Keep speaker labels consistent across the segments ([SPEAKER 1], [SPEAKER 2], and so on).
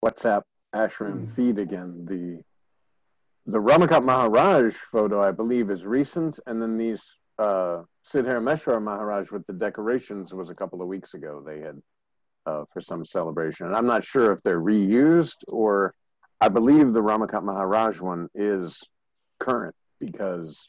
[SPEAKER 1] WhatsApp ashram feed again. The Ramakat Maharaj photo, I believe, is recent, and then these Siddharameshwar Maharaj with the decorations was a couple of weeks ago. They had for some celebration, and I'm not sure if they're reused, or I believe the Ramakat Maharaj one is current because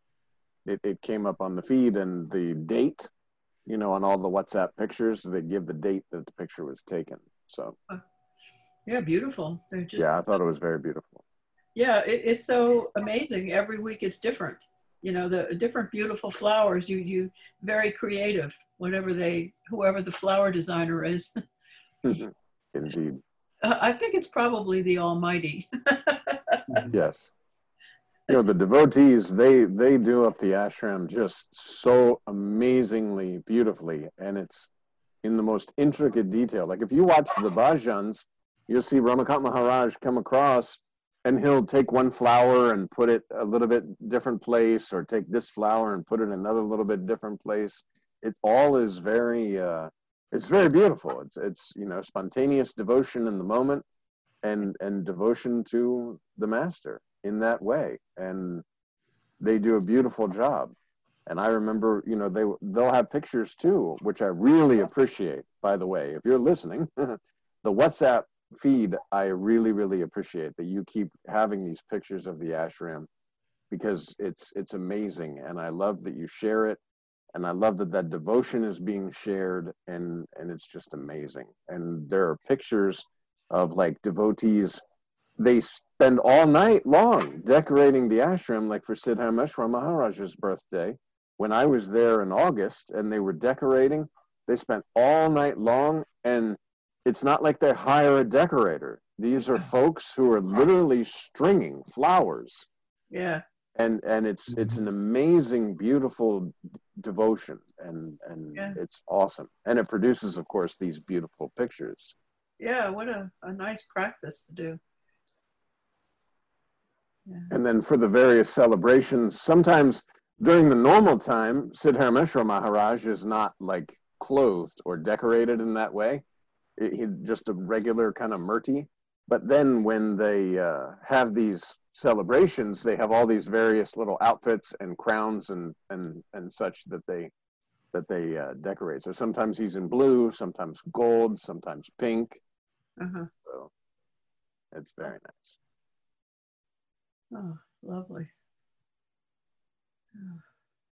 [SPEAKER 1] it came up on the feed, and the date, you know, on all the WhatsApp pictures, they give the date that the picture was taken. So
[SPEAKER 2] yeah, beautiful. They're just,
[SPEAKER 1] yeah, I thought it was very beautiful.
[SPEAKER 2] yeah, it's so amazing. Every week it's different. You know, the different beautiful flowers. You very creative. Whoever the flower designer is.
[SPEAKER 1] Indeed.
[SPEAKER 2] I think it's probably the Almighty.
[SPEAKER 1] Yes. You know, the devotees, they do up the ashram just so amazingly beautifully, and it's in the most intricate detail. Like if you watch the bhajans, you'll see Ramakant Maharaj come across, and he'll take one flower and put it a little bit different place, or take this flower and put it in another little bit different place. It all is very it's very beautiful. It's you know, spontaneous devotion in the moment, and devotion to the master in that way, and they do a beautiful job. And I remember, you know, they'll have pictures too, which I really appreciate. By the way, if you're listening, the WhatsApp feed, I really appreciate that you keep having these pictures of the ashram, because it's amazing, and I love that you share it, and I love that that devotion is being shared, and it's just amazing. And there are pictures of like devotees, they spend all night long decorating the ashram, like for Siddharameshwar Maharaj's birthday. When I was there in August and they were decorating, they spent all night long, and it's not like they hire a decorator. These are folks who are literally stringing flowers.
[SPEAKER 2] Yeah.
[SPEAKER 1] And it's an amazing, beautiful devotion, and
[SPEAKER 2] Yeah.
[SPEAKER 1] it's awesome. And it produces, of course, these beautiful pictures.
[SPEAKER 2] Yeah, what a nice practice to do. Yeah.
[SPEAKER 1] And then for the various celebrations, sometimes during the normal time, Siddharameshwar Maharaj is not like clothed or decorated in that way. He just a regular kind of murti. But then when they have these celebrations, they have all these various little outfits and crowns and such that they decorate. So sometimes he's in blue, sometimes gold, sometimes pink. So it's very nice.
[SPEAKER 2] Oh, lovely. Oh.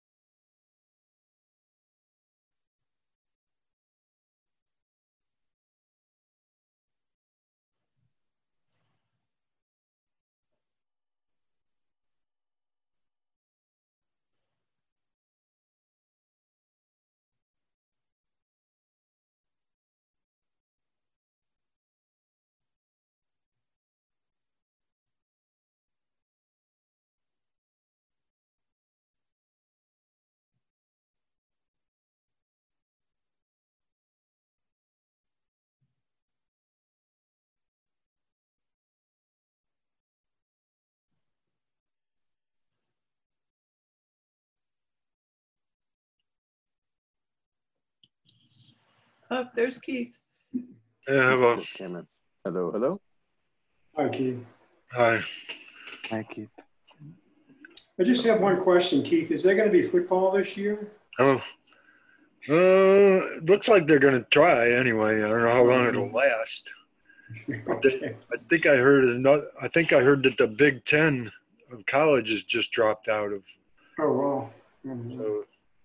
[SPEAKER 2] Oh, there's Keith.
[SPEAKER 3] Yeah, hello.
[SPEAKER 1] Hello.
[SPEAKER 4] Hi, Keith.
[SPEAKER 3] Hi.
[SPEAKER 5] Hi, Keith.
[SPEAKER 4] I just have one question, Keith. Is there going to be football this year?
[SPEAKER 3] Oh, looks like they're going to try anyway. I don't know how long it'll last.
[SPEAKER 4] Okay.
[SPEAKER 3] I think I heard that the Big Ten of colleges just dropped out of.
[SPEAKER 4] Oh, wow. Mm-hmm.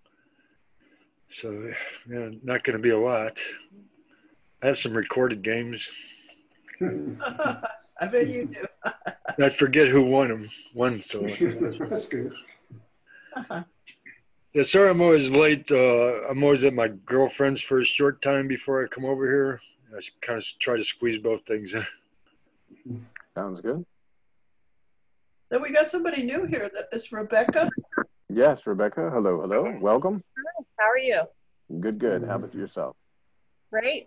[SPEAKER 3] So yeah, not going to be a lot. I have some recorded games.
[SPEAKER 2] I bet you do.
[SPEAKER 3] I forget who won. So
[SPEAKER 4] That's good.
[SPEAKER 3] yeah, sorry I'm always late. I'm always at my girlfriend's for a short time before I come over here. I kind of try to squeeze both things in.
[SPEAKER 1] Sounds good.
[SPEAKER 2] So we got somebody new here. It's Rebecca.
[SPEAKER 1] Yes, Rebecca. Hello. Welcome.
[SPEAKER 6] Hi, how are you?
[SPEAKER 1] Good. How about yourself?
[SPEAKER 6] Great.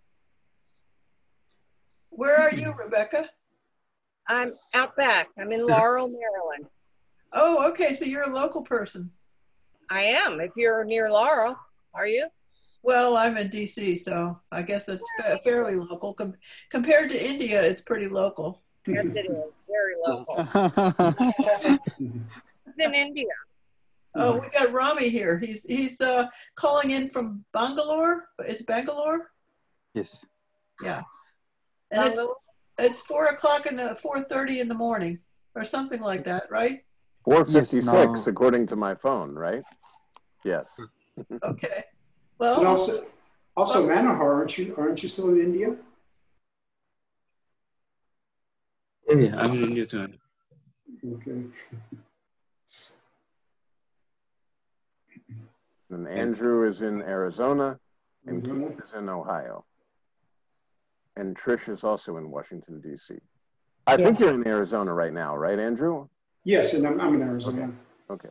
[SPEAKER 2] Where are you, Rebecca?
[SPEAKER 6] I'm out back. I'm in Laurel, Maryland.
[SPEAKER 2] Oh, okay. So you're a local person.
[SPEAKER 6] I am. If you're near Laurel, are you?
[SPEAKER 2] Well, I'm in DC, so I guess it's fairly local. Compared to India, it's pretty local.
[SPEAKER 6] Yes, it is. Very local. It's in India.
[SPEAKER 2] Oh, we got Rami here. He's calling in from Bangalore. Is Bangalore?
[SPEAKER 5] Yes.
[SPEAKER 2] Yeah, and it's 4 o'clock and 4:30 in the morning, or something like that, right?
[SPEAKER 1] 4:56
[SPEAKER 5] Yes, now,
[SPEAKER 1] according to my phone, right? Yes.
[SPEAKER 2] Okay.
[SPEAKER 4] And
[SPEAKER 2] Well,
[SPEAKER 4] also Manohar, aren't you still in India?
[SPEAKER 5] yeah, I'm in India too.
[SPEAKER 4] Okay.
[SPEAKER 1] And Andrew is in Arizona, and
[SPEAKER 4] Arizona.
[SPEAKER 1] Keith is in Ohio. And Trish is also in Washington, D.C. I think you're in Arizona right now, right, Andrew?
[SPEAKER 4] Yes, and I'm in Arizona.
[SPEAKER 1] Okay.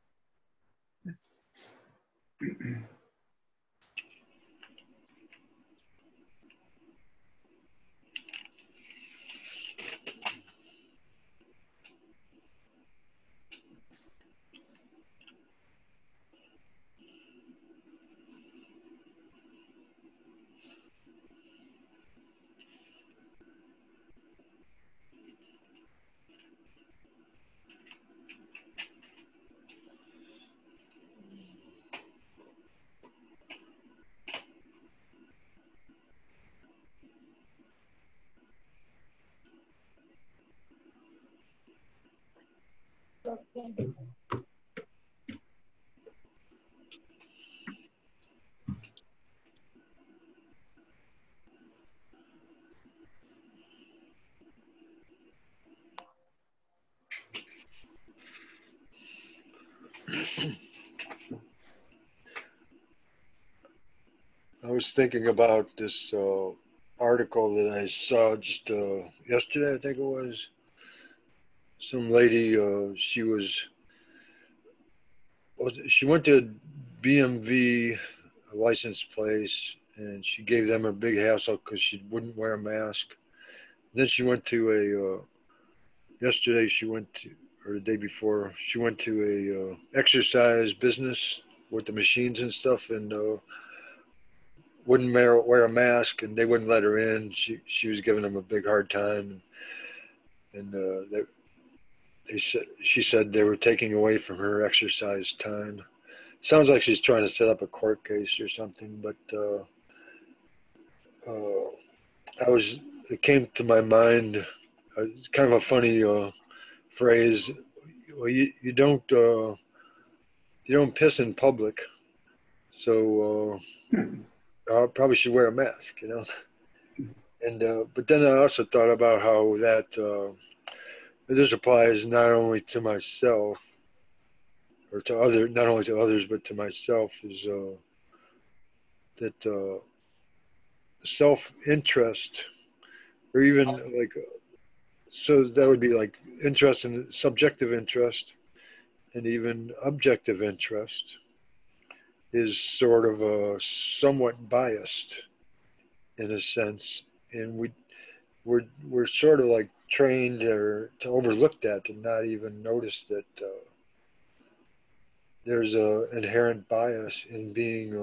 [SPEAKER 3] I was thinking about this article that I saw just yesterday, I think it was. Some lady, she went to BMV, a licensed place, and she gave them a big hassle because she wouldn't wear a mask. Then she went to yesterday she went to, or the day before, she went to a exercise business with the machines and stuff, and wouldn't wear a mask, and they wouldn't let her in. She was giving them a big hard time, and she said they were taking away from her exercise time. Sounds like she's trying to set up a court case or something, but it came to my mind, it's kind of a funny phrase. Well, you don't piss in public, so I probably should wear a mask, you know. And but then I also thought about how that this applies not only to myself or to not only to others but to myself, is that self-interest, or even like, so that would be like interest and subjective interest and even objective interest is sort of somewhat biased in a sense, and we're sort of like trained or to overlook that and not even notice that there's a inherent bias in being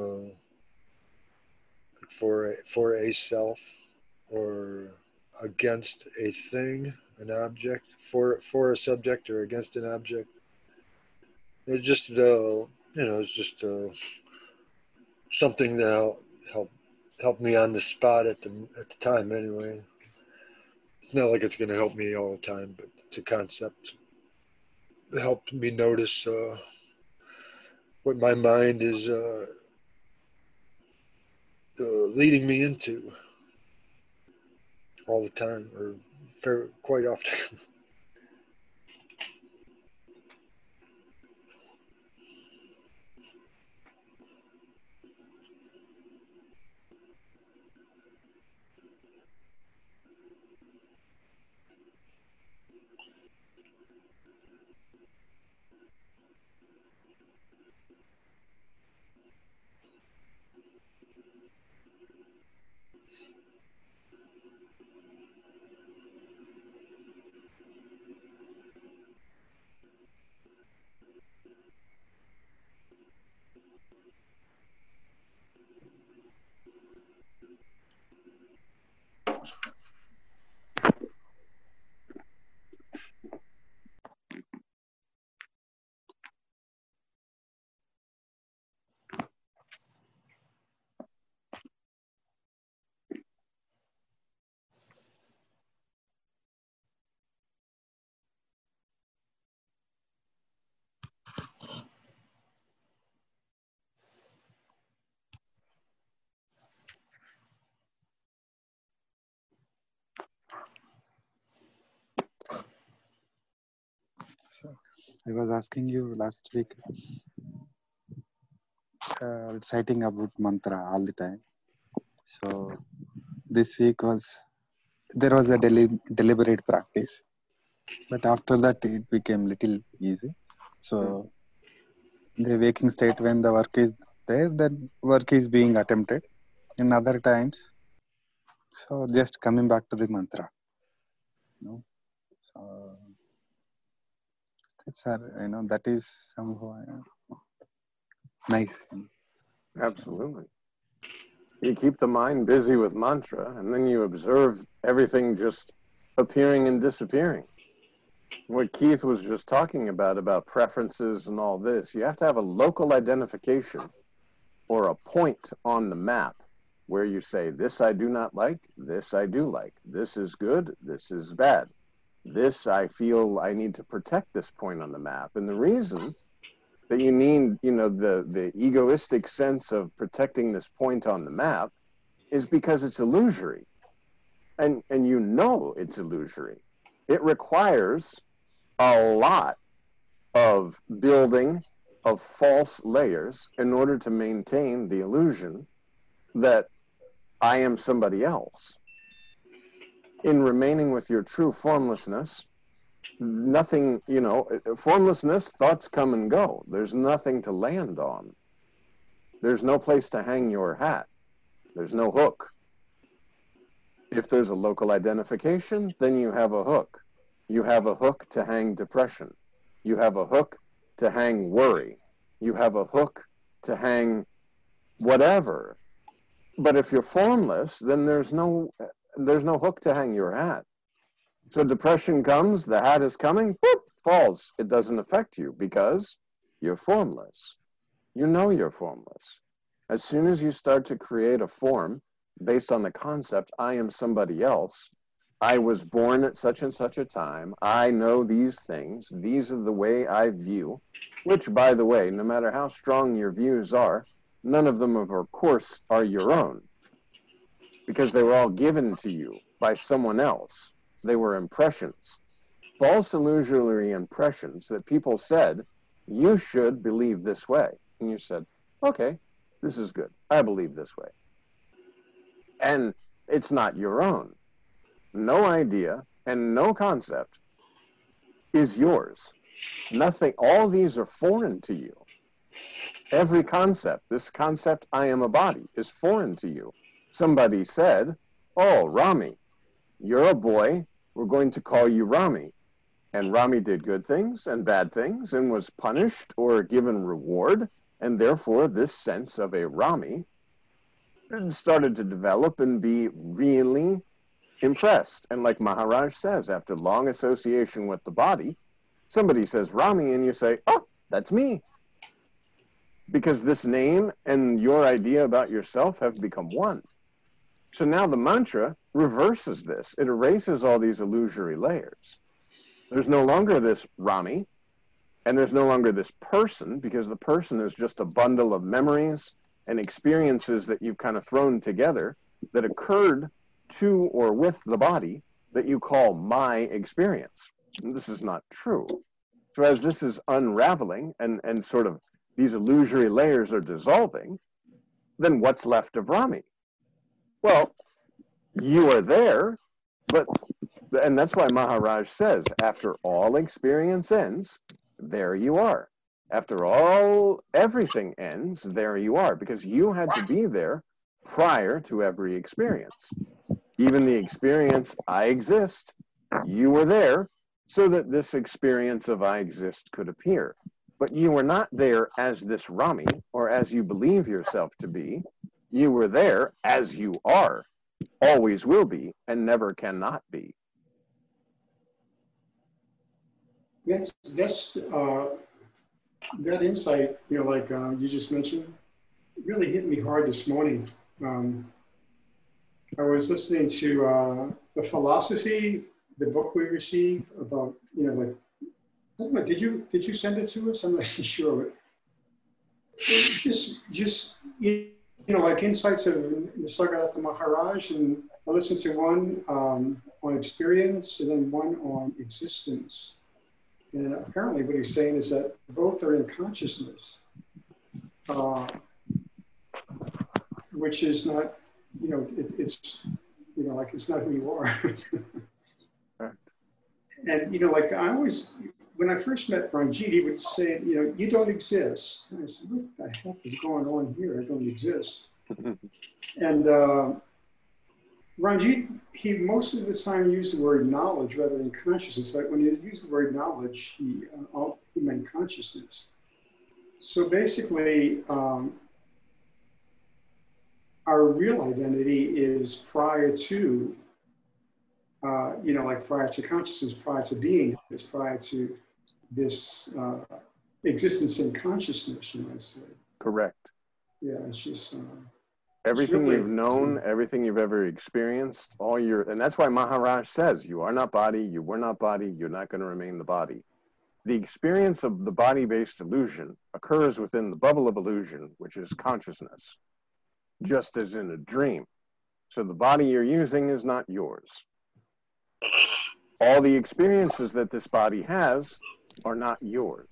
[SPEAKER 3] for a self, or against a thing, an object, for a subject or against an object. It's just it's just something that help me on the spot at the time anyway. It's not like it's going to help me all the time, but it's a concept that helped me notice what my mind is leading me into all the time, or quite often.
[SPEAKER 5] I was asking you last week, citing about mantra all the time. So this week there was a deliberate practice, but after that it became little easy. So in the waking state, when the work is there, then work is being attempted. In other times, so just coming back to the mantra, So it's that is somehow nice.
[SPEAKER 1] Absolutely. You keep the mind busy with mantra, and then you observe everything just appearing and disappearing. What Keith was just talking about preferences and all this, you have to have a local identification or a point on the map where you say, this I do not like, this I do like, this is good, this is bad. This I feel I need to protect this point on the map. And the reason that you need, the egoistic sense of protecting this point on the map is because it's illusory. And it's illusory. It requires a lot of building of false layers in order to maintain the illusion that I am somebody else. In remaining with your true formlessness, nothing, formlessness, thoughts come and go. There's nothing to land on. There's no place to hang your hat. There's no hook. If there's a local identification, then you have a hook. You have a hook to hang depression. You have a hook to hang worry. You have a hook to hang whatever. But if you're formless, then there's no hook to hang your hat. So depression comes, the hat is coming, whoop, falls. It doesn't affect you because you're formless. You know you're formless. As soon as you start to create a form based on the concept, I am somebody else, I was born at such and such a time, I know these things, these are the way I view, which, by the way, no matter how strong your views are, none of them, of course, are your own, because they were all given to you by someone else. They were impressions, false illusory impressions that people said, you should believe this way. And you said, okay, this is good. I believe this way. And it's not your own. No idea and no concept is yours. Nothing, all these are foreign to you. Every concept, this concept, I am a body, is foreign to you. Somebody said, oh, Rami, you're a boy, we're going to call you Rami. And Rami did good things and bad things and was punished or given reward. And therefore, this sense of a Rami started to develop and be really impressed. And like Maharaj says, after long association with the body, somebody says Rami and you say, oh, that's me. Because this name and your idea about yourself have become one. So now the mantra reverses this. It erases all these illusory layers. There's no longer this Rami, and there's no longer this person, because the person is just a bundle of memories and experiences that you've kind of thrown together that occurred to or with the body that you call my experience. And this is not true. So as this is unraveling and sort of these illusory layers are dissolving, then what's left of Rami? Well, you are there, and that's why Maharaj says, after all experience ends, there you are. After all, everything ends, there you are, because you had to be there prior to every experience. Even the experience, I exist, you were there so that this experience of I exist could appear. But you were not there as this Rami, or as you believe yourself to be. You were there as you are, always will be, and never cannot be.
[SPEAKER 4] That insight, like you just mentioned, really hit me hard this morning. I was listening to the philosophy, the book we received about, like, I don't know, did you send it to us? I'm not sure. Just like insights of Nisargadatta Maharaj, and I listened to one on experience and then one on existence. And apparently what he's saying is that both are in consciousness, which is not, you know, it's, you know, like it's not who you are. And, you know, like I always, when I first met Ranjit, he would say, you know, you don't exist. And I said, what the heck is going on here? I don't exist. And Ranjit, he most of the time used the word knowledge rather than consciousness. But when he used the word knowledge, he meant consciousness. So basically, our real identity is prior to, you know, like prior to consciousness, prior to being, it's prior to this existence in consciousness, you might say.
[SPEAKER 1] Correct.
[SPEAKER 4] Yeah, it's just...
[SPEAKER 1] everything you've known, everything you've ever experienced, and that's why Maharaj says, you are not body, you were not body, you're not going to remain the body. The experience of the body-based illusion occurs within the bubble of illusion, which is consciousness, just as in a dream. So the body you're using is not yours. All the experiences that this body has are not yours.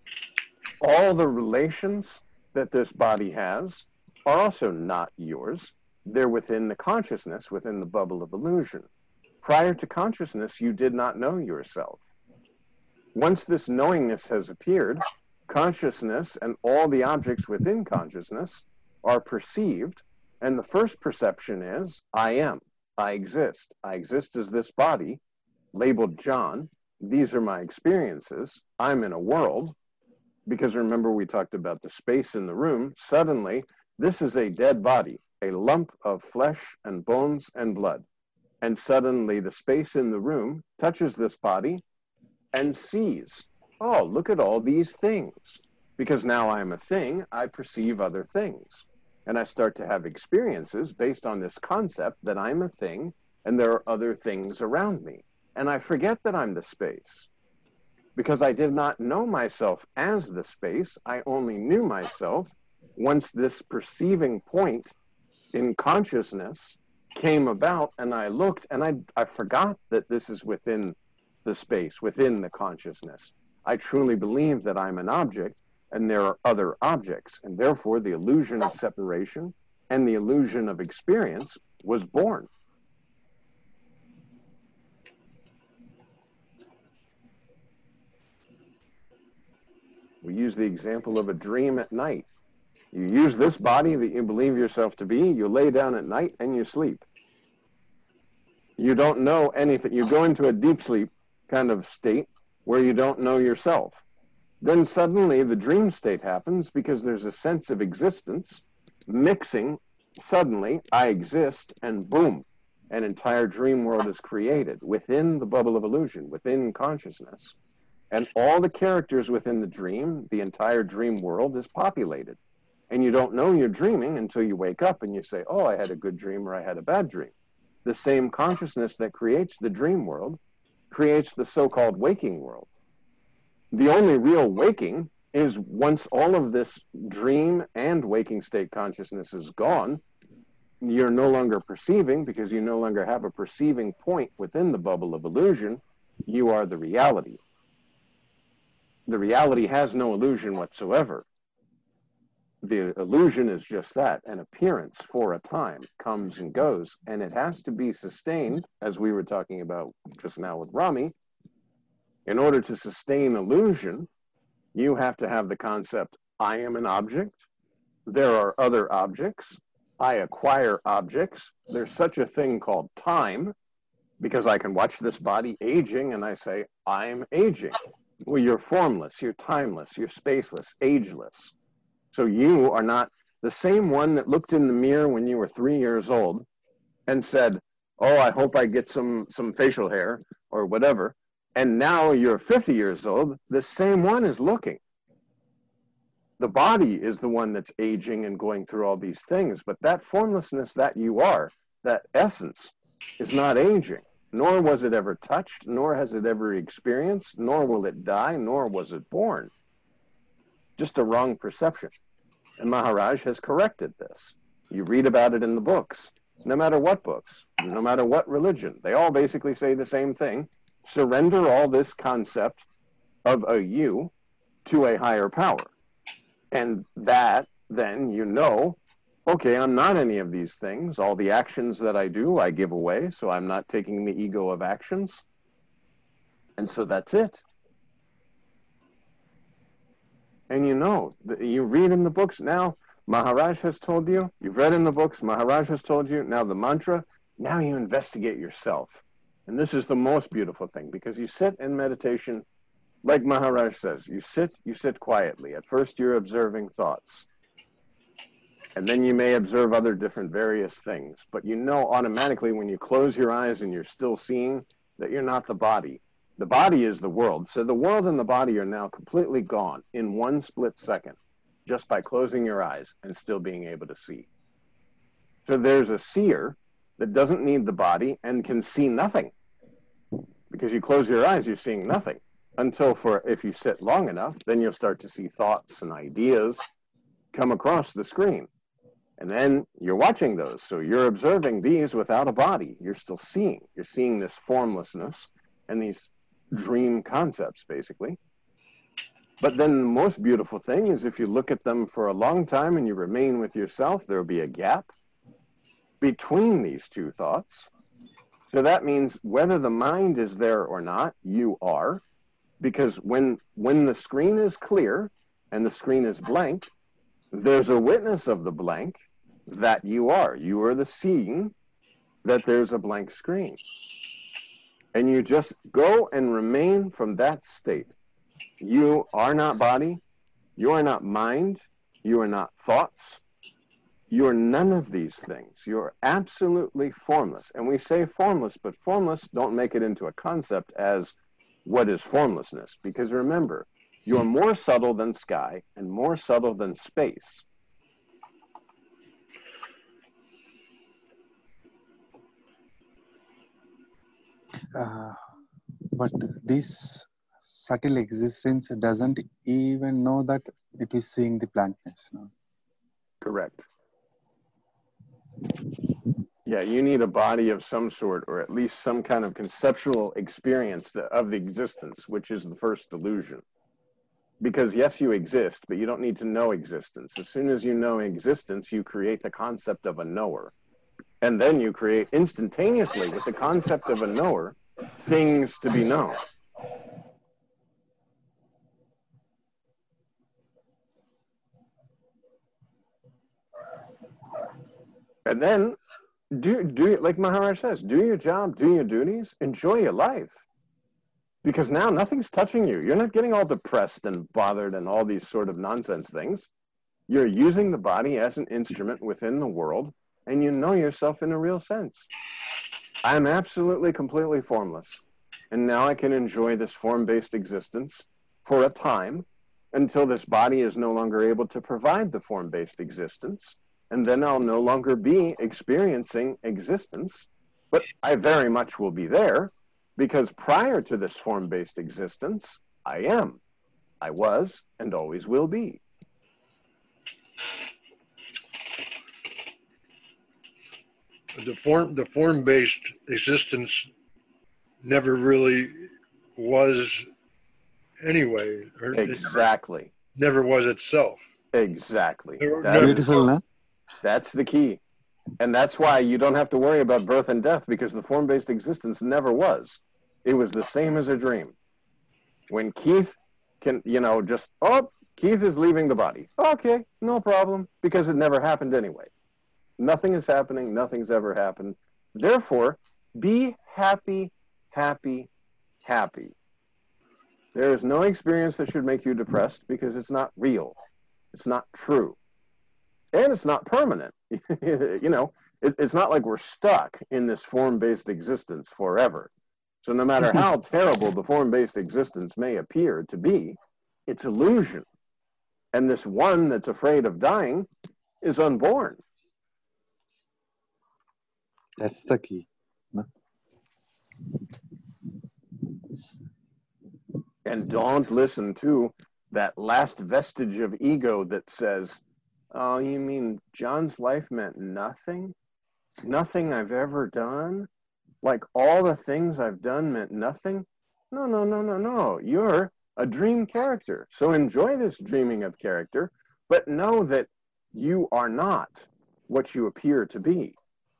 [SPEAKER 1] All the relations that this body has are also not yours. They're within the consciousness, within the bubble of illusion. Prior to consciousness, you did not know yourself. Once this knowingness has appeared, consciousness and all the objects within consciousness are perceived, and the first perception is, I am, I exist. I exist as this body, labeled John. These are my experiences. I'm in a world, because remember we talked about the space in the room. Suddenly, this is a dead body, a lump of flesh and bones and blood. And suddenly the space in the room touches this body and sees, oh, look at all these things. Because now I'm a thing, I perceive other things. And I start to have experiences based on this concept that I'm a thing and there are other things around me. And I forget that I'm the space. Because I did not know myself as the space, I only knew myself once this perceiving point in consciousness came about, and I looked and I forgot that this is within the space, within the consciousness. I truly believe that I'm an object and there are other objects, and therefore the illusion of separation and the illusion of experience was born. We use the example of a dream at night. You use this body that you believe yourself to be, you lay down at night and you sleep. You don't know anything. You go into a deep sleep kind of state where you don't know yourself. Then suddenly the dream state happens because there's a sense of existence mixing. Suddenly I exist, and boom, an entire dream world is created within the bubble of illusion, within consciousness. And all the characters within the dream, the entire dream world is populated. And you don't know you're dreaming until you wake up and you say, oh, I had a good dream or I had a bad dream. The same consciousness that creates the dream world creates the so-called waking world. The only real waking is once all of this dream and waking state consciousness is gone, you're no longer perceiving because you no longer have a perceiving point within the bubble of illusion. You are the reality. The reality has no illusion whatsoever. The illusion is just that, an appearance for a time, comes and goes, and it has to be sustained, as we were talking about just now with Rami. In order to sustain illusion, you have to have the concept, I am an object, there are other objects, I acquire objects, there's such a thing called time, because I can watch this body aging and I say, I'm aging. Well, you're formless, you're timeless, you're spaceless, ageless. So you are not the same one that looked in the mirror when you were 3 years old and said, oh, I hope I get some facial hair or whatever. And now you're 50 years old, the same one is looking. The body is the one that's aging and going through all these things, but that formlessness that you are, that essence, is not aging, nor was it ever touched, nor has it ever experienced, nor will it die, nor was it born. Just a wrong perception. And Maharaj has corrected this. You read about it in the books, no matter what books, no matter what religion. They all basically say the same thing. Surrender all this concept of a you to a higher power. And that, then you know, okay, I'm not any of these things. All the actions that I do, I give away, so I'm not taking the ego of actions. And so that's it. And you know, you read in the books now, Maharaj has told you, you've read in the books, Maharaj has told you, now the mantra, now you investigate yourself. And this is the most beautiful thing, because you sit in meditation, like Maharaj says, you sit quietly. At first you're observing thoughts. And then you may observe other different various things. But you know automatically when you close your eyes and you're still seeing that you're not the body. The body is the world. So the world and the body are now completely gone in one split second, just by closing your eyes and still being able to see. So there's a seer that doesn't need the body and can see nothing. Because you close your eyes, you're seeing nothing. Until if you sit long enough, then you'll start to see thoughts and ideas come across the screen. And then you're watching those. So you're observing these without a body. You're still seeing. You're seeing this formlessness and these dream concepts, basically. But then the most beautiful thing is if you look at them for a long time and you remain with yourself, there'll be a gap between these two thoughts. So that means whether the mind is there or not, you are. Because when the screen is clear and the screen is blank, there's a witness of the blank that you are. You are the seeing that there's a blank screen. And you just go and remain from that state. You are not body. You are not mind. You are not thoughts. You are none of these things. You are absolutely formless. And we say formless, but formless, don't make it into a concept as what is formlessness. Because remember, you are more subtle than sky and more subtle than space.
[SPEAKER 5] But this subtle existence doesn't even know that it is seeing the blankness. No?
[SPEAKER 1] Correct. Yeah, you need a body of some sort, or at least some kind of conceptual experience of the existence, which is the first illusion. Because yes, you exist, but you don't need to know existence. As soon as you know existence, you create the concept of a knower. And then you create instantaneously with the concept of a knower, things to be known. And then, do like Maharaj says, do your job, do your duties, enjoy your life. Because now nothing's touching you. You're not getting all depressed and bothered and all these sort of nonsense things. You're using the body as an instrument within the world, and you know yourself in a real sense. I'm absolutely, completely formless. And now I can enjoy this form-based existence for a time until this body is no longer able to provide the form-based existence. And then I'll no longer be experiencing existence, but I very much will be there because prior to this form-based existence, I am, I was, and always will be.
[SPEAKER 3] The form-based existence never really was anyway.
[SPEAKER 1] Exactly.
[SPEAKER 3] It never was itself.
[SPEAKER 1] Exactly.
[SPEAKER 5] Beautiful, no?
[SPEAKER 1] That's the key. And that's why you don't have to worry about birth and death, because the form-based existence never was. It was the same as a dream. When Keith can, Keith is leaving the body. Okay, no problem, because it never happened anyway. Nothing is happening. Nothing's ever happened. Therefore, be happy, happy, happy. There is no experience that should make you depressed because it's not real. It's not true. And it's not permanent. It's not like we're stuck in this form-based existence forever. So no matter how terrible the form-based existence may appear to be, it's illusion. And this one that's afraid of dying is unborn.
[SPEAKER 5] That's the key. No?
[SPEAKER 1] And don't listen to that last vestige of ego that says, oh, you mean John's life meant nothing? Nothing I've ever done? Like all the things I've done meant nothing? No. You're a dream character. So enjoy this dreaming of character, but know that you are not what you appear to be.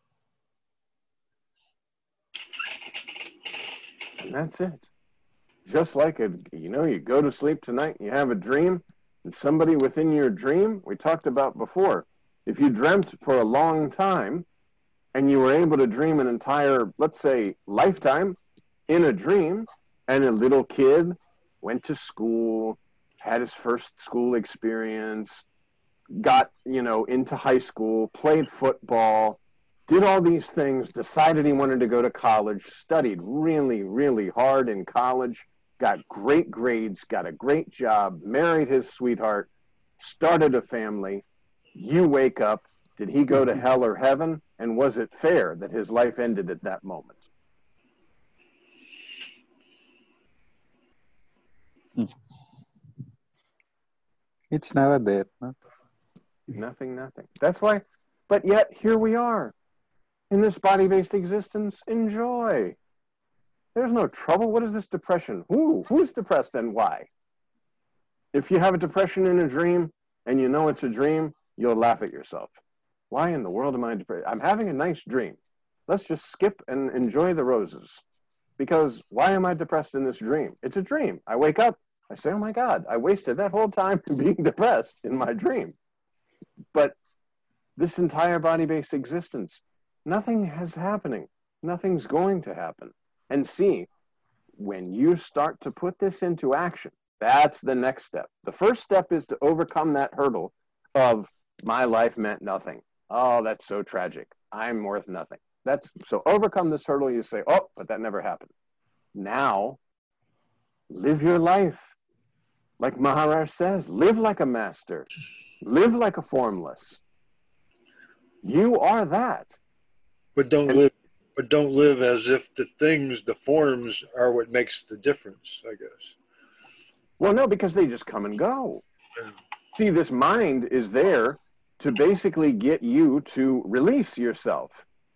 [SPEAKER 1] And that's it. Just like you go to sleep tonight, you have a dream, and somebody within your dream, we talked about before, if you dreamt for a long time and you were able to dream an entire, let's say, lifetime in a dream, and a little kid went to school, had his first school experience, got, into high school, played football, did all these things, decided he wanted to go to college, studied really, really hard in college, got great grades, got a great job, married his sweetheart, started a family. You wake up, did he go to hell or heaven? And was it fair that his life ended at that moment?
[SPEAKER 5] It's never there. No?
[SPEAKER 1] Nothing. That's why, but yet here we are in this body-based existence. Enjoy. There's no trouble. What is this depression? Who's depressed and why? If you have a depression in a dream and you know it's a dream, you'll laugh at yourself. Why in the world am I depressed? I'm having a nice dream. Let's just skip and enjoy the roses. Because why am I depressed in this dream? It's a dream. I wake up, I say, oh my God, I wasted that whole time being depressed in my dream. But this entire body-based existence, nothing is happening. Nothing's going to happen. And see, when you start to put this into action, that's the next step. The first step is to overcome that hurdle of my life meant nothing. Oh, that's so tragic. I'm worth nothing. So overcome this hurdle. You say, oh, but that never happened. Now, live your life. Like Maharaj says, live like a master. Live like a formless. You are that.
[SPEAKER 3] But don't live as if the forms are what makes the difference, I guess.
[SPEAKER 1] Well, no, because they just come and go.
[SPEAKER 3] Yeah.
[SPEAKER 1] See, this mind is there to basically get you to release yourself.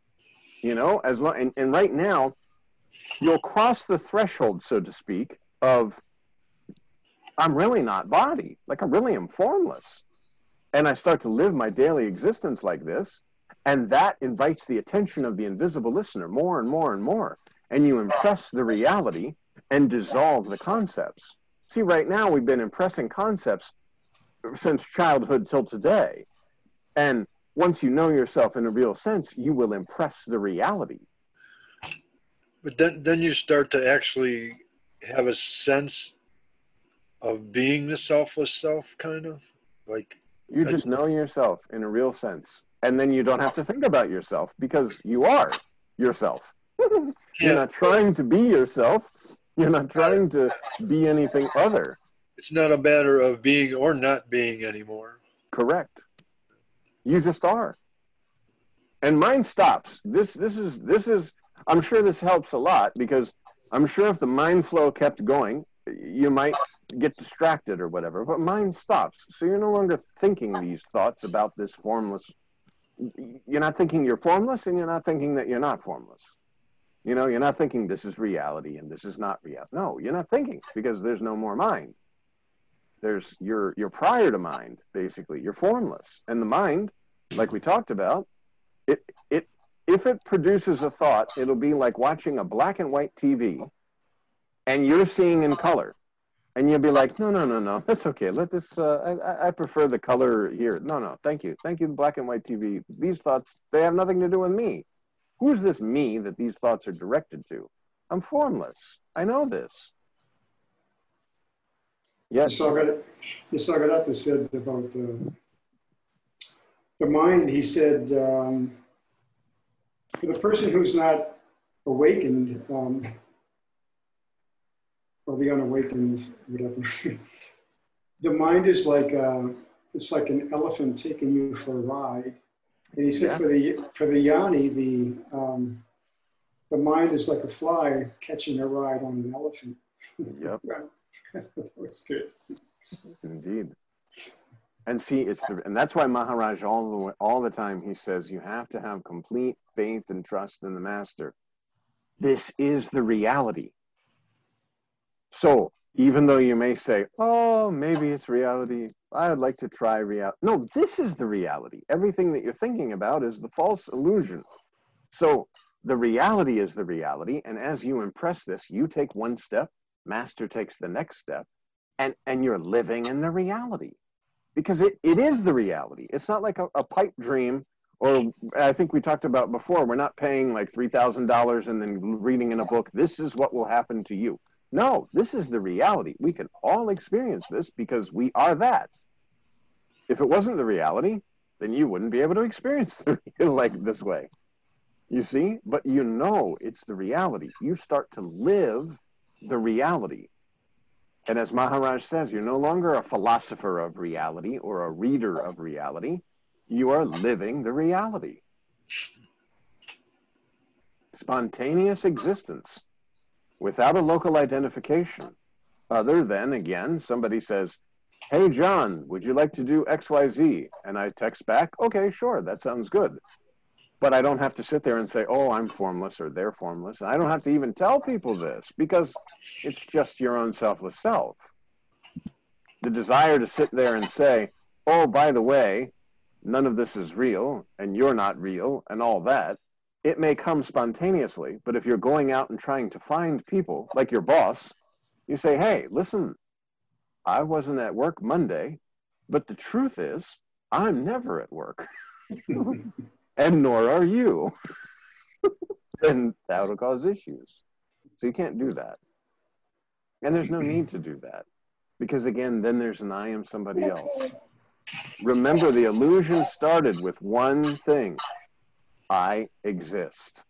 [SPEAKER 1] And right now, you'll cross the threshold, so to speak, of I'm really not body. Like I really am formless. And I start to live my daily existence like this. And that invites the attention of the invisible listener more and more and more. And you impress the reality and dissolve the concepts. See, right now we've been impressing concepts since childhood till today. And once you know yourself in a real sense, you will impress the reality.
[SPEAKER 3] But then you start to actually have a sense of being the selfless self, kind of. Like
[SPEAKER 1] you just know yourself in a real sense. And then you don't have to think about yourself because you are yourself. You're not trying to be yourself. You're not trying to be anything other.
[SPEAKER 3] It's not a matter of being or not being anymore.
[SPEAKER 1] Correct. You just are. And mine stops. This is I'm sure this helps a lot because I'm sure if the mind flow kept going, you might get distracted or whatever, but mine stops. So you're no longer thinking these thoughts about this formless. You're not thinking you're formless, and you're not thinking that you're not formless. You're not thinking this is reality and this is not reality. No, you're not thinking because there's no more mind. You're prior to mind, basically. You're formless. And the mind, like we talked about, if it produces a thought, it'll be like watching a black and white TV and you're seeing in color. And you'll be like, no, that's okay. Let this, I prefer the color here. No, thank you. Thank you, black and white TV. These thoughts, they have nothing to do with me. Who's this me that these thoughts are directed to? I'm formless. I know this. Yes.
[SPEAKER 4] Nisargadatta said about the mind, he said, for the person who's not awakened, or the unawakened, whatever, the mind is like, it's like an elephant taking you for a ride. And he said for the Yanni, the mind is like a fly catching a ride on an elephant.
[SPEAKER 1] Yep.
[SPEAKER 4] That was good.
[SPEAKER 1] Indeed. And see, and that's why Maharaj all the time he says you have to have complete faith and trust in the master. This is the reality. So Even though you may say, oh, maybe it's reality. I'd like to try reality. No, this is the reality. Everything that you're thinking about is the false illusion. So the reality is the reality. And as you impress this, you take one step, master takes the next step, and you're living in the reality. Because it is the reality. It's not like a pipe dream, or I think we talked about before, we're not paying like $3,000 and then reading in a book, this is what will happen to you. No, this is the reality. We can all experience this because we are that. If it wasn't the reality, then you wouldn't be able to experience it like this way. You see? But you know it's the reality. You start to live the reality. And as Maharaj says, you're no longer a philosopher of reality or a reader of reality. You are living the reality. Spontaneous existence without a local identification, other than, again, somebody says, hey, John, would you like to do XYZ? And I text back, okay, sure, that sounds good. But I don't have to sit there and say, oh, I'm formless or they're formless. And I don't have to even tell people this because it's just your own selfless self. The desire to sit there and say, oh, by the way, none of this is real and you're not real and all that, it may come spontaneously. But if you're going out and trying to find people, like your boss, you say, hey, listen, I wasn't at work Monday, but the truth is I'm never at work. And nor are you. And that'll cause issues. So you can't do that. And there's no need to do that. Because again, then there's an I am somebody else. Remember, the illusion started with one thing. I exist.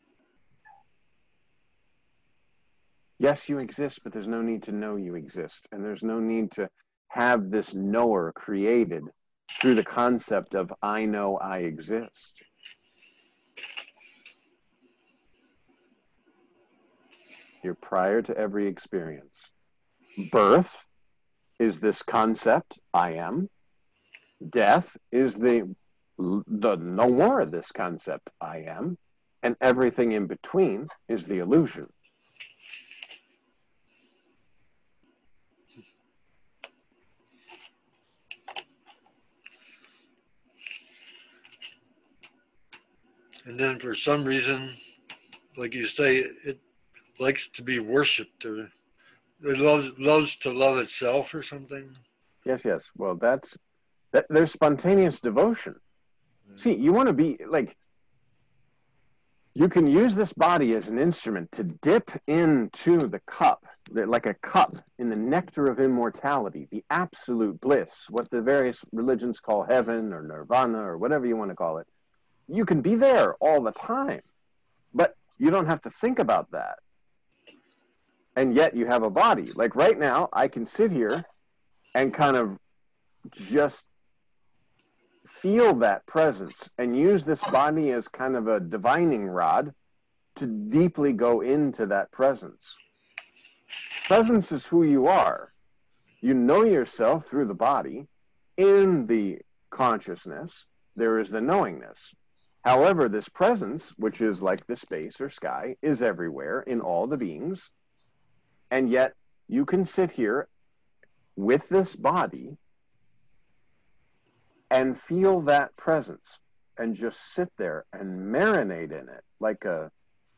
[SPEAKER 1] Yes, you exist, but there's no need to know you exist. And there's no need to have this knower created through the concept of I know I exist. You're prior to every experience. Birth is this concept, I am. Death is the no more of this concept, I am. And everything in between is the illusion.
[SPEAKER 3] And then for some reason, like you say, it likes to be worshipped. Or it loves to love itself or something.
[SPEAKER 1] Yes, yes. Well, there's spontaneous devotion. See, you want to be like, you can use this body as an instrument to dip into the cup, like a cup in the nectar of immortality, the absolute bliss, what the various religions call heaven or nirvana or whatever you want to call it. You can be there all the time, but you don't have to think about that. And yet you have a body. Like right now, I can sit here and kind of just feel that presence and use this body as kind of a divining rod to deeply go into that presence. Presence is who you are. You know yourself through the body. In the consciousness, there is the knowingness. However, this presence, which is like the space or sky, is everywhere in all the beings. And yet you can sit here with this body and feel that presence and just sit there and marinate in it like a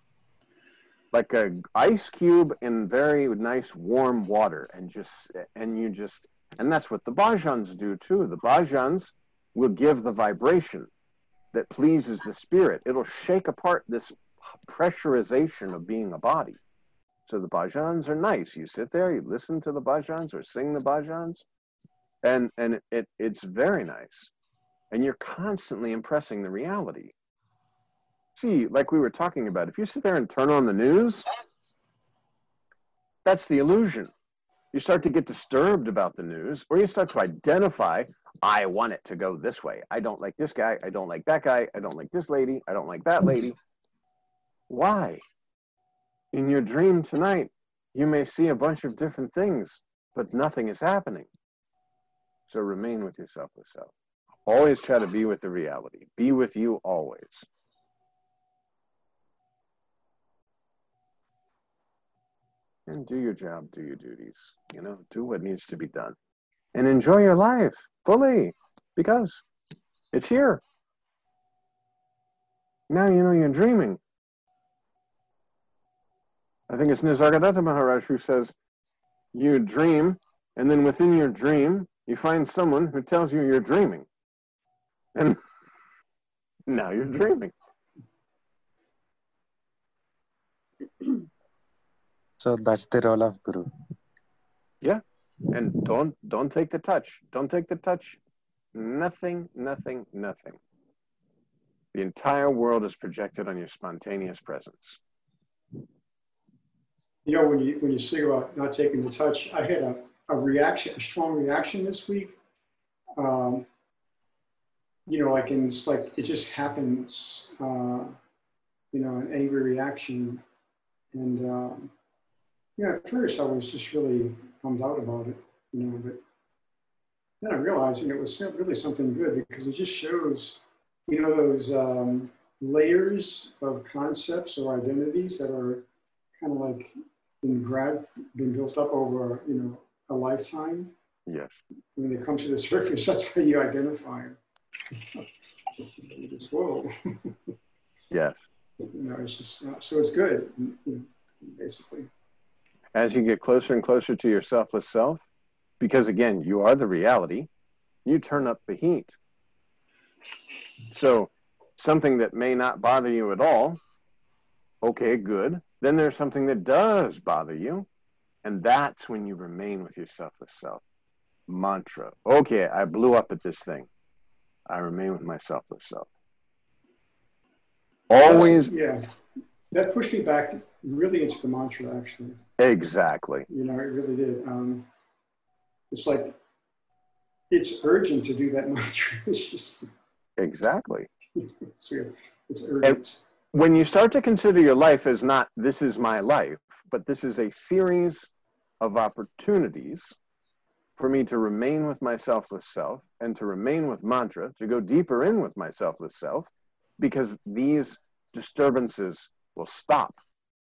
[SPEAKER 1] ice cube in very nice warm water, and that's what the bhajans do too. The bhajans will give the vibration that pleases the spirit. It'll shake apart this pressurization of being a body. So the bhajans are nice. You sit there, you listen to the bhajans or sing the bhajans, and it's very nice. And you're constantly impressing the reality. See, like we were talking about, if you sit there and turn on the news, that's the illusion. You start to get disturbed about the news, or you start to identify, I want it to go this way. I don't like this guy. I don't like that guy. I don't like this lady. I don't like that lady. Why? In your dream tonight, you may see a bunch of different things, but nothing is happening. So remain with your selfless self. Always try to be with the reality. Be with you always. and do your job, do your duties, you know, do what needs to be done and enjoy your life fully because it's here. Now, you know, you're dreaming. I think it's Nisargadatta Maharaj who says, you dream, and then within your dream, you find someone who tells you you're dreaming. And now you're dreaming.
[SPEAKER 5] So that's the role of Guru.
[SPEAKER 1] Yeah. And don't take the touch. Don't take the touch. Nothing, nothing, nothing. The entire world is projected on your spontaneous presence.
[SPEAKER 4] You know, when you speak about not taking the touch, I had a strong reaction this week. You know, it's like it just happens. You know, an angry reaction, and you know, at first I was just really bummed out about it. You know, but then I realized, you know, it was really something good because it just shows, you know, those layers of concepts or identities that are kind of like been built up over, you know, a lifetime.
[SPEAKER 1] Yes.
[SPEAKER 4] When they come to the surface, that's how you identify them. You just, whoa.
[SPEAKER 1] Yes.
[SPEAKER 4] You know, it's just, so it's good, you know, basically.
[SPEAKER 1] As you get closer and closer to your selfless self, because again, you are the reality, you turn up the heat. So something that may not bother you at all, okay, good. Then there's something that does bother you, and that's when you remain with your selfless self. Mantra. Okay, I blew up at this thing. I remain with my selfless self. Always.
[SPEAKER 4] Yeah, that pushed me back really into the mantra, actually.
[SPEAKER 1] Exactly.
[SPEAKER 4] You know, it really did. It's like, it's urgent to do that mantra. It's just...
[SPEAKER 1] Exactly.
[SPEAKER 4] It's weird. It's urgent.
[SPEAKER 1] And when you start to consider your life as not, this is my life, but this is a series of opportunities for me to remain with my selfless self and to remain with mantra, to go deeper in with my selfless self, because these disturbances will stop.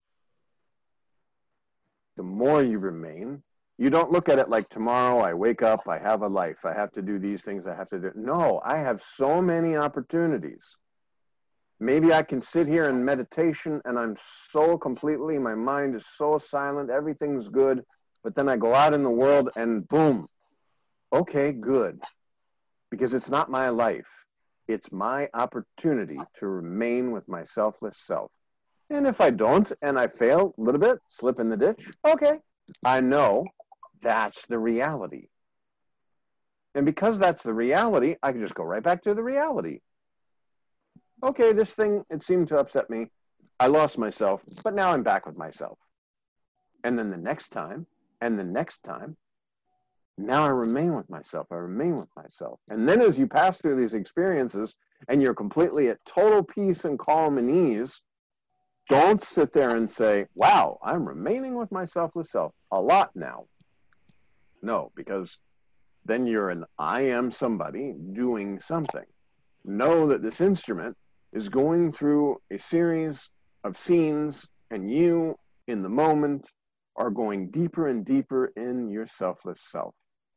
[SPEAKER 1] The more you remain, you don't look at it like tomorrow I wake up, I have a life, I have to do these things, I have to do. No, I have so many opportunities. Maybe I can sit here in meditation and I'm so completely, my mind is so silent, everything's good, but then I go out in the world and boom, okay, good. Because it's not my life. It's my opportunity to remain with my selfless self. And if I don't, and I fail a little bit, slip in the ditch, okay. I know that's the reality. And because that's the reality, I can just go right back to the reality. Okay, this thing, it seemed to upset me. I lost myself, but now I'm back with myself. And then the next time, and the next time, now I remain with myself. I remain with myself. And then as you pass through these experiences and you're completely at total peace and calm and ease, don't sit there and say, wow, I'm remaining with my selfless self a lot now. No, because then you're an I am somebody doing something. Know that this instrument is going through a series of scenes, and you, in the moment, are going deeper and deeper in your selfless self.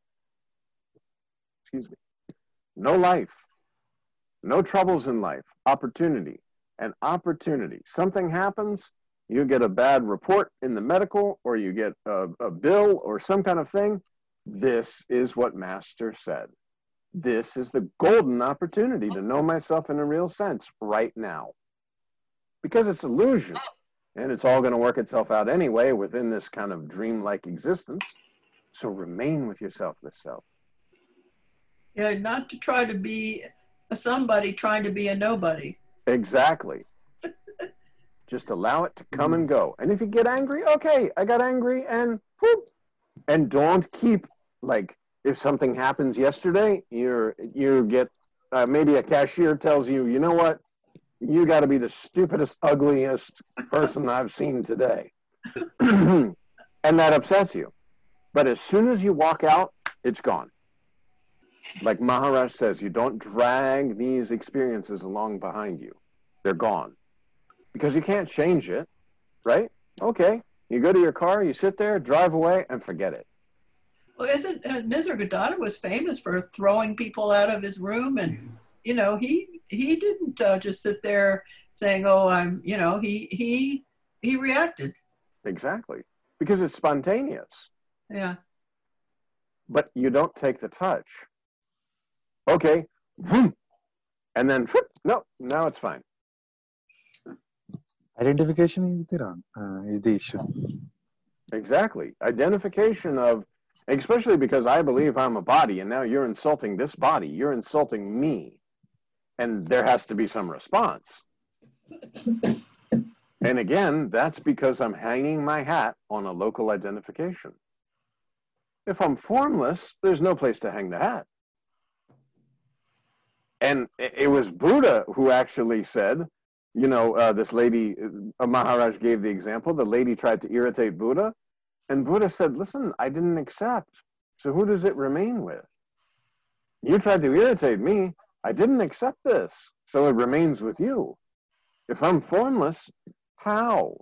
[SPEAKER 1] Excuse me. No life, no troubles in life, opportunity. An opportunity. Something happens, you get a bad report in the medical, or you get a bill or some kind of thing. This is what Master said. This is the golden opportunity to know myself in a real sense right now. Because it's illusion, and it's all going to work itself out anyway within this kind of dreamlike existence. So remain with your selfless self.
[SPEAKER 2] Yeah, not to try to be a somebody trying to be a nobody.
[SPEAKER 1] Exactly. Just allow it to come and go. And if you get angry, okay, I got angry and whoop. And don't keep, like, if something happens yesterday, you get, maybe a cashier tells you, you know what? You got to be the stupidest, ugliest person I've seen today. And that upsets you. But as soon as you walk out, it's gone. Like Maharaj says, you don't drag these experiences along behind you. They're gone. Because you can't change it, right? Okay, You go to your car, you sit there, drive away, and forget it.
[SPEAKER 2] Well, isn't Nisargadatta was famous for throwing people out of his room, and you know he didn't just sit there saying, "Oh, I'm," you know, he reacted.
[SPEAKER 1] Exactly, because it's spontaneous.
[SPEAKER 2] Yeah.
[SPEAKER 1] But you don't take the touch. Okay, and then no, now it's fine.
[SPEAKER 5] Identification is the wrong, is the issue.
[SPEAKER 1] Exactly, identification of, especially because I believe I'm a body, and now you're insulting this body. You're insulting me, and there has to be some response. And again, that's because I'm hanging my hat on a local identification. If I'm formless, there's no place to hang the hat. And it was Buddha who actually said, you know, this lady, Maharaj gave the example, the lady tried to irritate Buddha, and Buddha said, listen, I didn't accept. So who does it remain with? You tried to irritate me. I didn't accept this. So it remains with you. If I'm formless, how?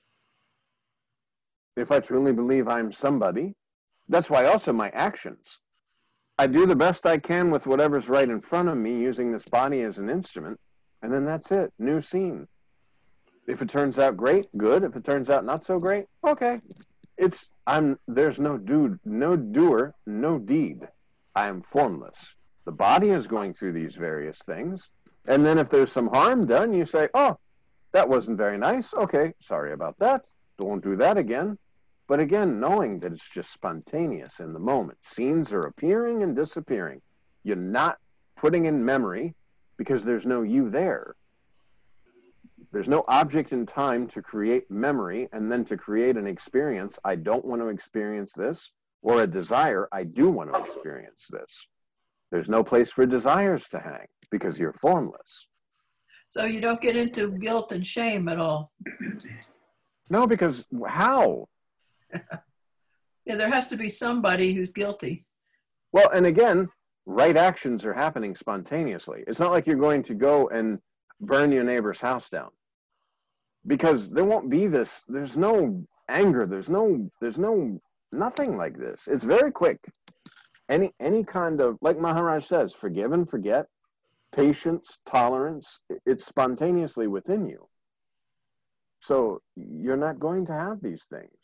[SPEAKER 1] If I truly believe I'm somebody, that's why also my actions. I do the best I can with whatever's right in front of me using this body as an instrument, and then that's it, new scene. If it turns out great, good. If it turns out not so great, okay. There's no doer, no deed. I am formless. The body is going through these various things, and then if there's some harm done, you say, oh, that wasn't very nice. Okay, sorry about that. Don't do that again. But again, knowing that it's just spontaneous in the moment. Scenes are appearing and disappearing. You're not putting in memory because there's no you there. There's no object in time to create memory and then to create an experience. I don't want to experience this, or a desire. I do want to experience this. There's no place for desires to hang because you're formless.
[SPEAKER 2] So you don't get into guilt and shame at all.
[SPEAKER 1] No, because how?
[SPEAKER 2] Yeah, there has to be somebody who's guilty.
[SPEAKER 1] Well, and again, right actions are happening spontaneously. It's not like you're going to go and burn your neighbor's house down, because there won't be this. There's no anger. There's no nothing like this. It's very quick. Any kind of, like Maharaj says, forgive and forget, patience, tolerance. It's spontaneously within you. So you're not going to have these things.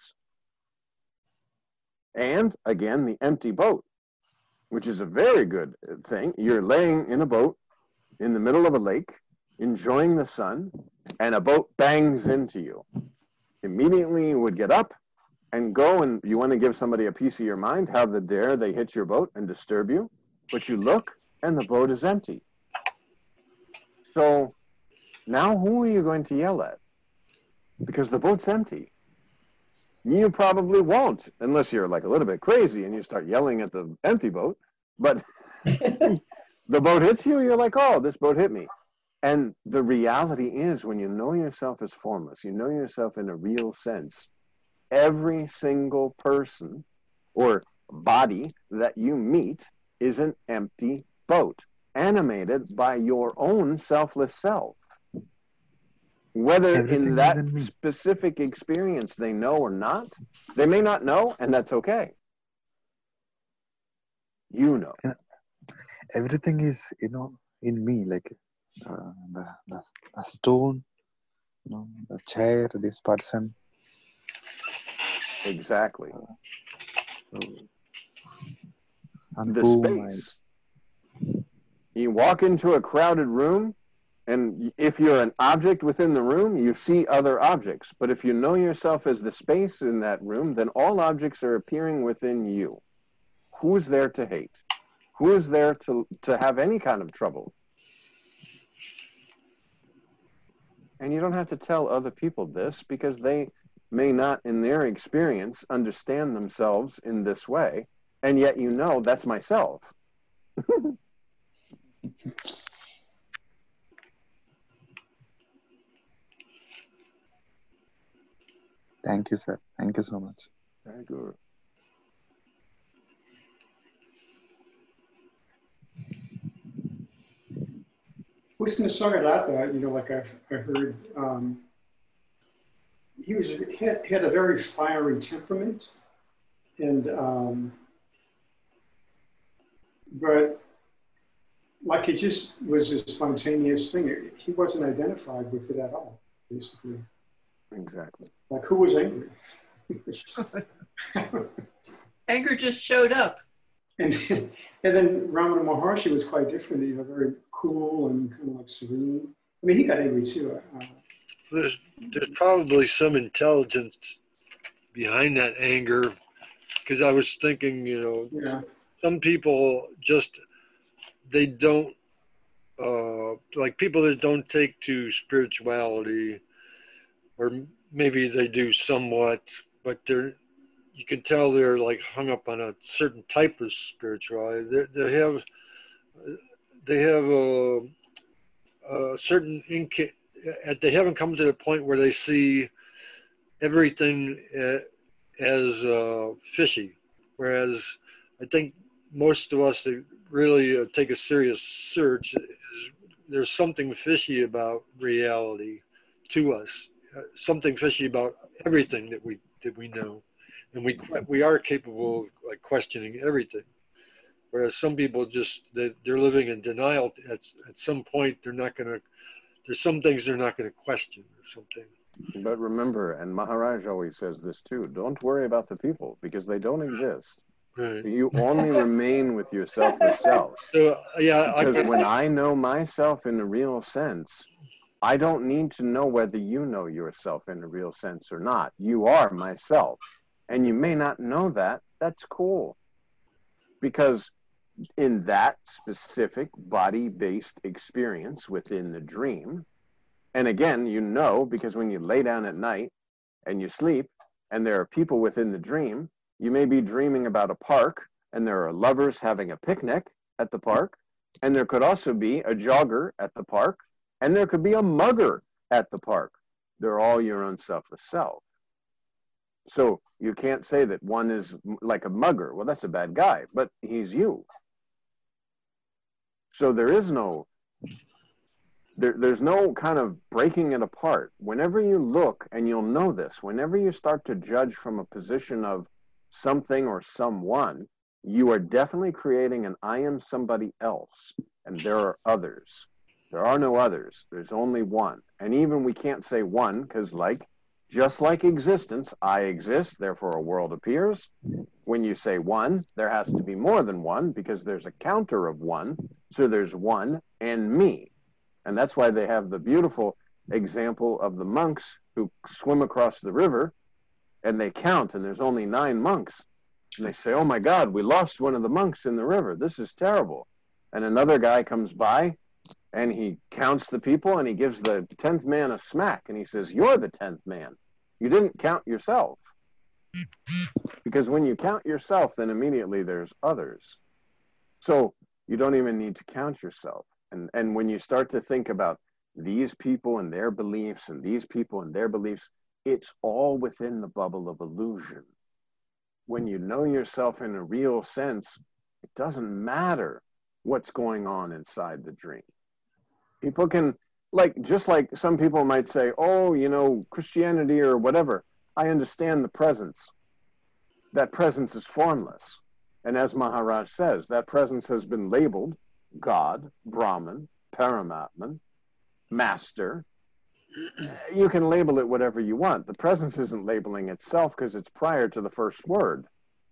[SPEAKER 1] And again, the empty boat, which is a very good thing. You're laying in a boat in the middle of a lake, enjoying the sun, and a boat bangs into you. Immediately you would get up and go, and you want to give somebody a piece of your mind. How dare they hit your boat and disturb you? But you look, and the boat is empty. So now who are you going to yell at? Because the boat's empty. You probably won't, unless you're like a little bit crazy and you start yelling at the empty boat. But the boat hits you, you're like, oh, this boat hit me. And the reality is, when you know yourself as formless, you know yourself in a real sense, every single person or body that you meet is an empty boat, animated by your own selfless self. Whether
[SPEAKER 5] Everything
[SPEAKER 1] in
[SPEAKER 5] is
[SPEAKER 1] that
[SPEAKER 5] in me.
[SPEAKER 1] specific experience they know or not, they may not know, and that's okay. You know.
[SPEAKER 5] Yeah. Everything is, in me, like the stone, the chair, this person.
[SPEAKER 1] Exactly.
[SPEAKER 5] And
[SPEAKER 1] The
[SPEAKER 5] whom
[SPEAKER 1] space. You walk into a crowded room, and if you're an object within the room, you see other objects. But if you know yourself as the space in that room, then all objects are appearing within you. Who's there to hate? Who is there to have any kind of trouble? And you don't have to tell other people this, because they may not, in their experience, understand themselves in this way. And yet you know, that's myself.
[SPEAKER 5] Thank you, sir. Thank you so much.
[SPEAKER 1] Very good.
[SPEAKER 4] With Nisargadatta, like I heard, he had a very fiery temperament, and but like it just was a spontaneous thing. He wasn't identified with it at all, basically.
[SPEAKER 1] Exactly.
[SPEAKER 4] Like, who was angry?
[SPEAKER 2] Anger just showed up.
[SPEAKER 4] And then Ramana Maharshi was quite different, you know, very cool and kind of like serene. I mean, he got angry too.
[SPEAKER 3] There's probably some intelligence behind that anger, because I was thinking, you know,
[SPEAKER 4] Yeah.
[SPEAKER 3] some people just, they don't, like people that don't take to spirituality, or maybe they do somewhat, but you can tell they're like hung up on a certain type of spirituality. They have a certain they haven't come to the point where they see everything as fishy. Whereas I think most of us that really take a serious search, there's something fishy about reality to us, something fishy about everything that we know, and we are capable of like questioning everything. Whereas some people just they're living in denial. At some point, they're not going to. There's some things they're not going to question or something.
[SPEAKER 1] But remember, and Maharaj always says this too, don't worry about the people because they don't exist.
[SPEAKER 3] Right.
[SPEAKER 1] You only remain with yourself as self.
[SPEAKER 3] So, yeah,
[SPEAKER 1] Because when I know myself in a real sense, I don't need to know whether you know yourself in a real sense or not. You are myself. And you may not know that. That's cool. Because in that specific body-based experience within the dream, and again, you know, because when you lay down at night and you sleep and there are people within the dream, you may be dreaming about a park and there are lovers having a picnic at the park, and there could also be a jogger at the park, and there could be a mugger at the park. They're all your own selfless self. So you can't say that one is like a mugger. Well, that's a bad guy, but he's you. So there is no there's no kind of breaking it apart. Whenever you look, and you'll know this, whenever you start to judge from a position of something or someone, you are definitely creating an I am somebody else, and there are others. There are no others. There's only one. And even we can't say one, because just like existence, I exist, therefore a world appears. When you say one, there has to be more than one, because there's a counter of one. So there's one and me. And that's why they have the beautiful example of the monks who swim across the river and they count, and there's only 9 monks. And they say, oh my God, we lost one of the monks in the river. This is terrible. And another guy comes by and he counts the people and he gives the 10th man a smack and he says, you're the 10th man. You didn't count yourself. Because when you count yourself, then immediately there's others. So you don't even need to count yourself. And when you start to think about these people and their beliefs and these people and their beliefs, it's all within the bubble of illusion. When you know yourself in a real sense, it doesn't matter what's going on inside the dream. People can, just like some people might say, oh, you know, Christianity or whatever, I understand the presence. That presence is formless. And as Maharaj says, that presence has been labeled God, Brahman, Paramatman, Master. You can label it whatever you want. The presence isn't labeling itself because it's prior to the first word.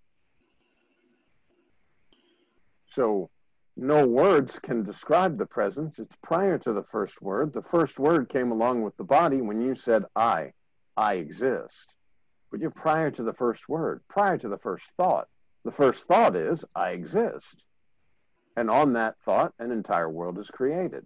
[SPEAKER 1] So no words can describe the presence. It's prior to the first word. The first word came along with the body when you said, I exist. But you're prior to the first word, prior to the first thought. The first thought is, I exist. And on that thought, an entire world is created.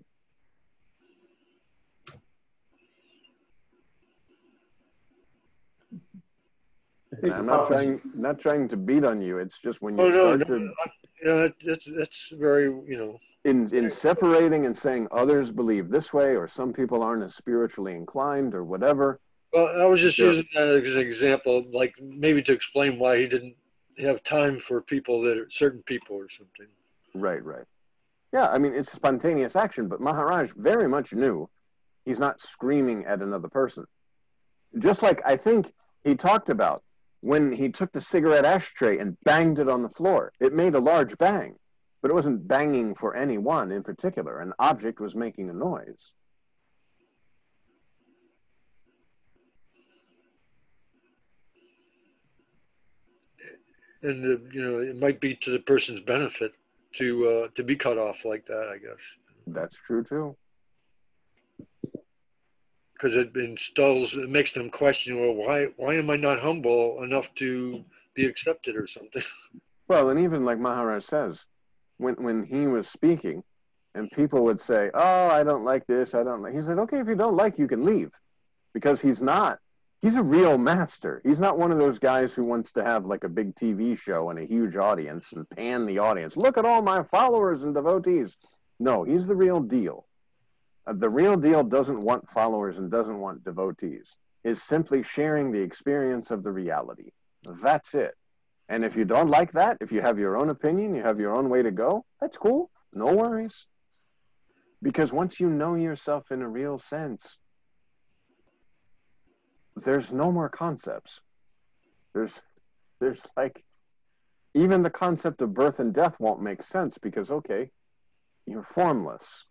[SPEAKER 1] And I'm not trying to beat on you. It's just when you
[SPEAKER 3] that's very, you know.
[SPEAKER 1] In separating and saying others believe this way, or some people aren't as spiritually inclined, or whatever.
[SPEAKER 3] Well, I was just using that as an example, like maybe to explain why he didn't have time for people that are certain people or something.
[SPEAKER 1] Right. Yeah, I mean, it's spontaneous action, but Maharaj very much knew he's not screaming at another person. just like I think he talked about when he took the cigarette ashtray and banged it on the floor. It made a large bang, but it wasn't banging for anyone in particular. An object was making a noise.
[SPEAKER 3] And it might be to the person's benefit to be cut off like that, I guess.
[SPEAKER 1] That's true too.
[SPEAKER 3] Because it makes them question, well, why am I not humble enough to be accepted or something?
[SPEAKER 1] Well, and even like Maharaj says, when he was speaking, and people would say, "Oh, I don't like this. I don't like." He said, "Okay, if you don't like, you can leave," because he's a real master. He's not one of those guys who wants to have like a big TV show and a huge audience and pan the audience. Look at all my followers and devotees. No, he's the real deal. The real deal doesn't want followers and doesn't want devotees. Is simply sharing the experience of the reality. That's it. And if you don't like that, if you have your own opinion, you have your own way to go, that's cool. No worries. Because once you know yourself in a real sense, there's no more concepts. There's like, even the concept of birth and death won't make sense because, okay, you're formless.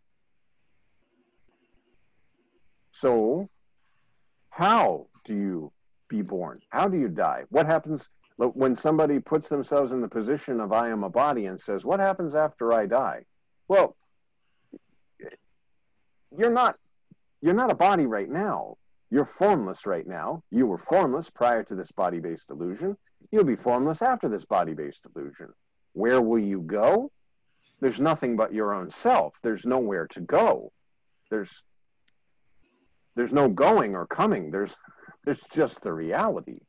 [SPEAKER 1] So how do you be born? How do you die? What happens when somebody puts themselves in the position of I am a body and says, what happens after I die? Well, you're not a body right now. You're formless right now. You were formless prior to this body-based illusion. You'll be formless after this body-based illusion. Where will you go? There's nothing but your own self. There's nowhere to go. There's no going or coming. There's just the reality.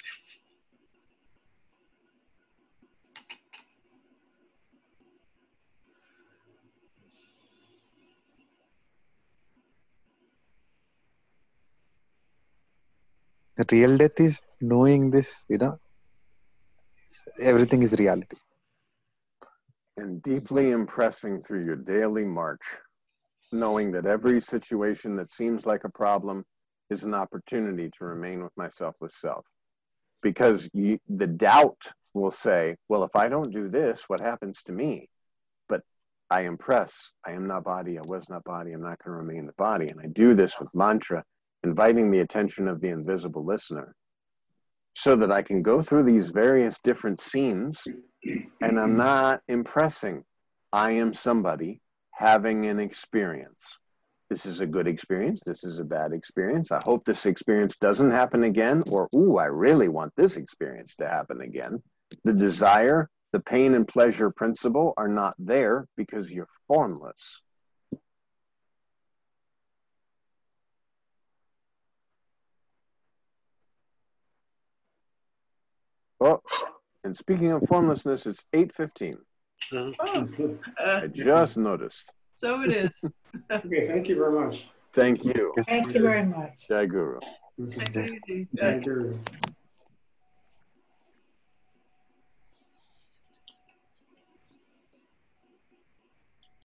[SPEAKER 5] The real death is knowing this, everything is reality.
[SPEAKER 1] And deeply impressing through your daily march, knowing that every situation that seems like a problem is an opportunity to remain with my selfless self. Because the doubt will say, well, if I don't do this, what happens to me? But I impress, I am not body, I was not body, I'm not going to remain the body. And I do this with mantra, inviting the attention of the invisible listener, so that I can go through these various different scenes and I'm not impressing. I am somebody having an experience. This is a good experience. This is a bad experience. I hope this experience doesn't happen again, or, ooh, I really want this experience to happen again. The desire, the pain and pleasure principle are not there because you're formless. Oh, and speaking of formlessness, it's 8:15.
[SPEAKER 2] Oh,
[SPEAKER 1] I just noticed.
[SPEAKER 2] so it is.
[SPEAKER 4] Okay, thank you very much.
[SPEAKER 1] Thank you.
[SPEAKER 7] Thank you very much.
[SPEAKER 1] Jai Guru.
[SPEAKER 2] Take it easy.
[SPEAKER 4] Jai Guru.